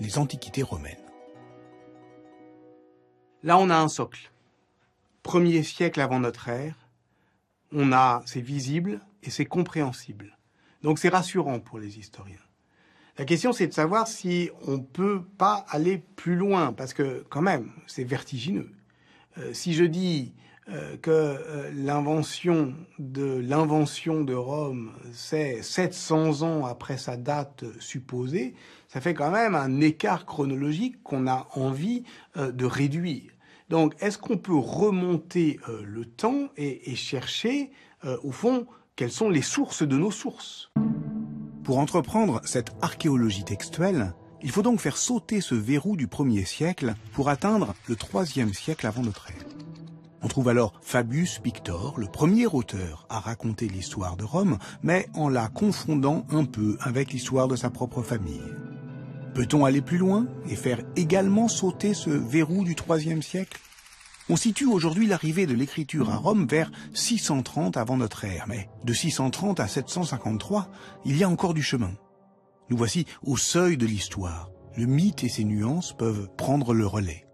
les antiquités romaines. Là, on a un socle. 1er siècle avant notre ère, c'est visible et c'est compréhensible. Donc c'est rassurant pour les historiens. La question, c'est de savoir si on peut pas aller plus loin, parce que quand même, c'est vertigineux. Si je dis que l'invention de Rome, c'est 700 ans après sa date supposée, ça fait quand même un écart chronologique qu'on a envie de réduire. Donc, est-ce qu'on peut remonter le temps et chercher, au fond, quelles sont les sources de nos sources ? Pour entreprendre cette archéologie textuelle, il faut donc faire sauter ce verrou du 1er siècle pour atteindre le 3e siècle avant notre ère. On trouve alors Fabius Pictor, le premier auteur à raconter l'histoire de Rome, mais en la confondant un peu avec l'histoire de sa propre famille. Peut-on aller plus loin et faire également sauter ce verrou du 3e siècle ? On situe aujourd'hui l'arrivée de l'écriture à Rome vers 630 avant notre ère, mais de 630 à 753, il y a encore du chemin. Nous voici au seuil de l'histoire. Le mythe et ses nuances peuvent prendre le relais.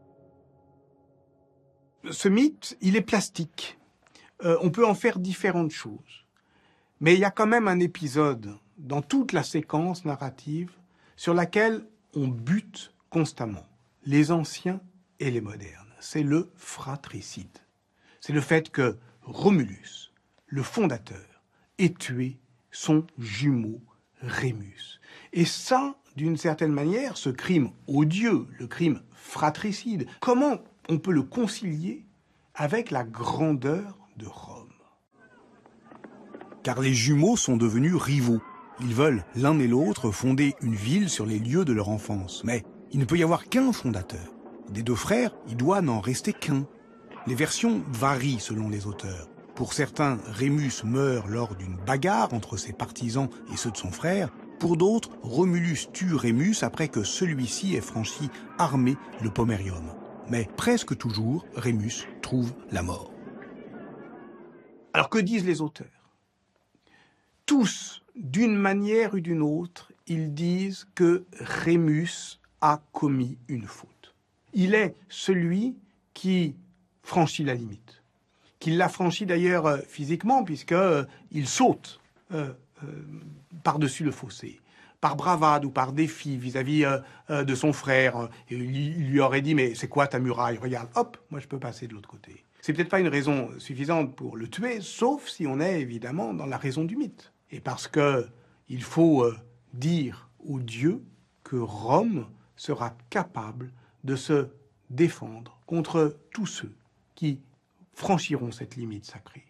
Ce mythe, il est plastique. On peut en faire différentes choses. Mais il y a quand même un épisode dans toute la séquence narrative sur laquelle on bute constamment, les anciens et les modernes. C'est le fratricide. C'est le fait que Romulus, le fondateur, ait tué son jumeau Rémus. Et ça, d'une certaine manière, ce crime odieux, le crime fratricide, comment on peut le concilier avec la grandeur de Rome ? Car les jumeaux sont devenus rivaux. Ils veulent, l'un et l'autre, fonder une ville sur les lieux de leur enfance. Mais il ne peut y avoir qu'un fondateur. Des 2 frères, il doit n'en rester qu'un. Les versions varient selon les auteurs. Pour certains, Rémus meurt lors d'une bagarre entre ses partisans et ceux de son frère. Pour d'autres, Romulus tue Rémus après que celui-ci ait franchi armé le Pomerium. Mais presque toujours, Rémus trouve la mort. Alors que disent les auteurs ? Tous, d'une manière ou d'une autre, ils disent que Rémus a commis une faute. Il est celui qui franchit la limite, qu'il l'a franchie d'ailleurs physiquement, puisqu'il saute par-dessus le fossé, par bravade ou par défi vis-à-vis de son frère. Il lui aurait dit « mais c'est quoi ta muraille ? Regarde, hop, moi je peux passer de l'autre côté ». C'est peut-être pas une raison suffisante pour le tuer, sauf si on est évidemment dans la raison du mythe. Et parce qu'il faut dire aux dieux que Rome sera capable de se défendre contre tous ceux qui franchiront cette limite sacrée.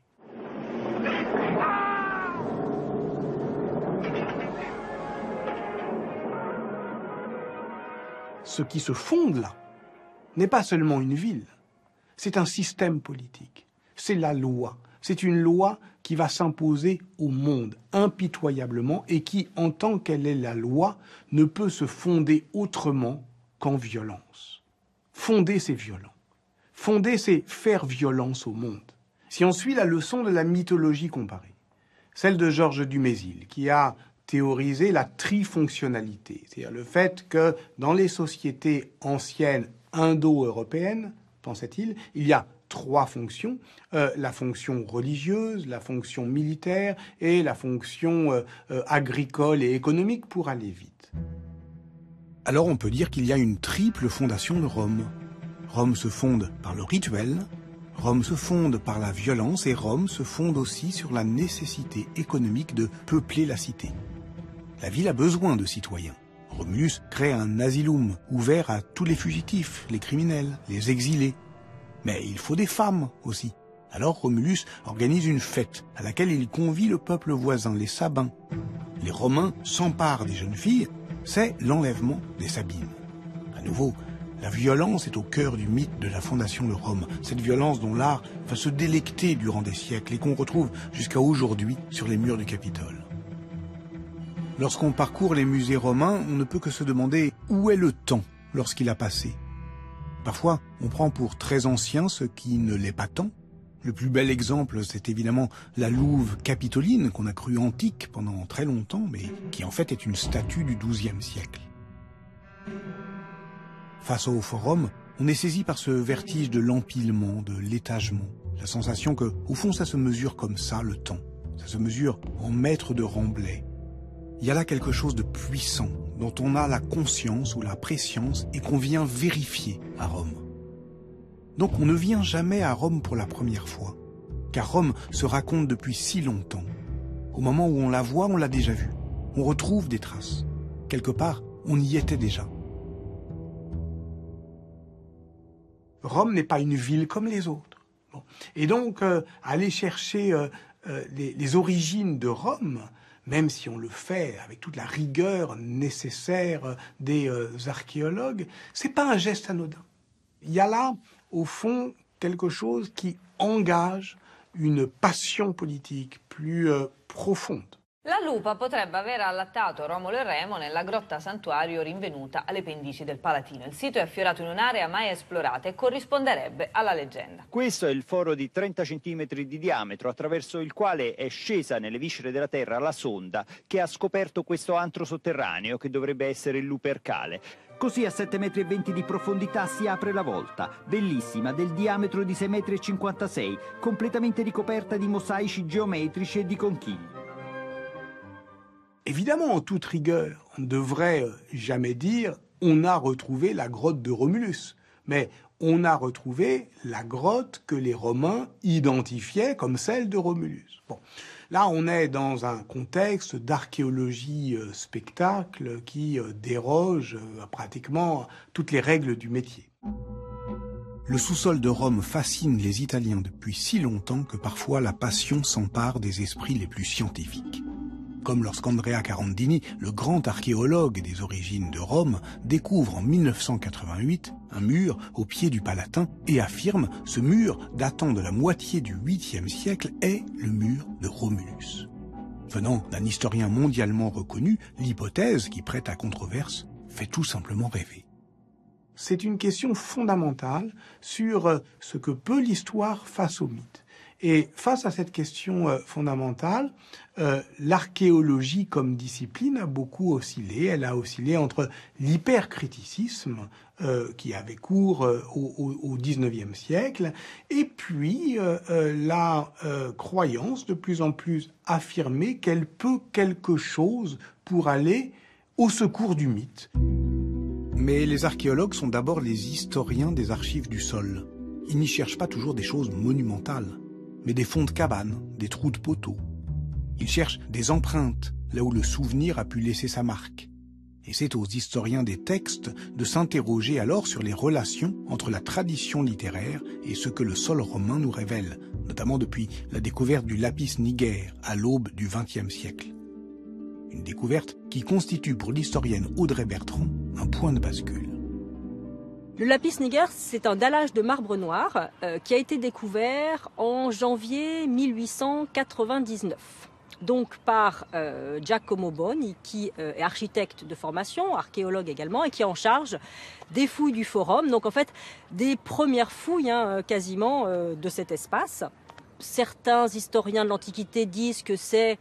Ce qui se fonde là n'est pas seulement une ville, c'est un système politique, c'est la loi. C'est une loi qui va s'imposer au monde impitoyablement et qui, en tant qu'elle est la loi, ne peut se fonder autrement qu'en violence. Fonder, c'est violent. Fonder, c'est faire violence au monde. Si on suit la leçon de la mythologie comparée, celle de Georges Dumézil, qui a théorisé la trifonctionnalité, c'est-à-dire le fait que dans les sociétés anciennes indo-européennes, pensait-il, il y a 3 fonctions, la fonction religieuse, la fonction militaire et la fonction agricole et économique pour aller vite. Alors on peut dire qu'il y a une triple fondation de Rome. Rome se fonde par le rituel, Rome se fonde par la violence et Rome se fonde aussi sur la nécessité économique de peupler la cité. La ville a besoin de citoyens. Romulus crée un asylum ouvert à tous les fugitifs, les criminels, les exilés. Mais il faut des femmes aussi. Alors Romulus organise une fête à laquelle il convie le peuple voisin, les Sabins. Les Romains s'emparent des jeunes filles, c'est l'enlèvement des Sabines. À nouveau, la violence est au cœur du mythe de la fondation de Rome. Cette violence dont l'art va se délecter durant des siècles et qu'on retrouve jusqu'à aujourd'hui sur les murs du Capitole. Lorsqu'on parcourt les musées romains, on ne peut que se demander où est le temps lorsqu'il a passé. Parfois, on prend pour très ancien ce qui ne l'est pas tant. Le plus bel exemple, c'est évidemment la louve capitoline qu'on a crue antique pendant très longtemps, mais qui en fait est une statue du XIIe siècle. Face au forum, on est saisi par ce vertige de l'empilement, de l'étagement. La sensation que, au fond, ça se mesure comme ça, le temps. Ça se mesure en mètres de remblai. Il y a là quelque chose de puissant, dont on a la conscience ou la prescience et qu'on vient vérifier à Rome. Donc on ne vient jamais à Rome pour la première fois, car Rome se raconte depuis si longtemps. Au moment où on la voit, on l'a déjà vue. On retrouve des traces. Quelque part, on y était déjà. Rome n'est pas une ville comme les autres. Bon. Et donc, aller chercher les origines de Rome, même si on le fait avec toute la rigueur nécessaire des archéologues, c'est pas un geste anodin. Il y a là, au fond, quelque chose qui engage une passion politique plus profonde. La lupa potrebbe aver allattato Romolo e Remo nella grotta santuario rinvenuta alle pendici del Palatino. Il sito è affiorato in un'area mai esplorata e corrisponderebbe alla leggenda. Questo è il foro di 30 cm di diametro attraverso il quale è scesa nelle viscere della terra la sonda che ha scoperto questo antro sotterraneo che dovrebbe essere il Lupercale. Così a 7,20 metri di profondità si apre la volta, bellissima, del diametro di 6,56 metri, completamente ricoperta di mosaici geometrici e di conchiglie. Évidemment, en toute rigueur, on ne devrait jamais dire « on a retrouvé la grotte de Romulus », mais on a retrouvé la grotte que les Romains identifiaient comme celle de Romulus. Bon. Là, on est dans un contexte d'archéologie spectacle qui déroge pratiquement toutes les règles du métier. Le sous-sol de Rome fascine les Italiens depuis si longtemps que parfois la passion s'empare des esprits les plus scientifiques. Comme lorsqu'Andrea Carandini, le grand archéologue des origines de Rome, découvre en 1988 un mur au pied du Palatin et affirme ce mur datant de la moitié du 8e siècle est le mur de Romulus. Venant d'un historien mondialement reconnu, l'hypothèse qui prête à controverse fait tout simplement rêver. C'est une question fondamentale sur ce que peut l'histoire face au mythe. Et face à cette question fondamentale, l'archéologie comme discipline a beaucoup oscillé. Elle a oscillé entre l'hypercriticisme qui avait cours au XIXe siècle et puis la croyance de plus en plus affirmée qu'elle peut quelque chose pour aller au secours du mythe. Mais les archéologues sont d'abord les historiens des archives du sol. Ils n'y cherchent pas toujours des choses monumentales, mais des fonds de cabanes, des trous de poteaux. Ils cherchent des empreintes, là où le souvenir a pu laisser sa marque. Et c'est aux historiens des textes de s'interroger alors sur les relations entre la tradition littéraire et ce que le sol romain nous révèle, notamment depuis la découverte du lapis niger à l'aube du XXe siècle. Une découverte qui constitue pour l'historienne Audrey Bertrand un point de bascule. Le lapis niger, c'est un dallage de marbre noir qui a été découvert en janvier 1899. Donc par Giacomo Boni, qui est architecte de formation, archéologue également, et qui est en charge des fouilles du forum. Donc en fait, des premières fouilles quasiment de cet espace. Certains historiens de l'Antiquité disent que c'est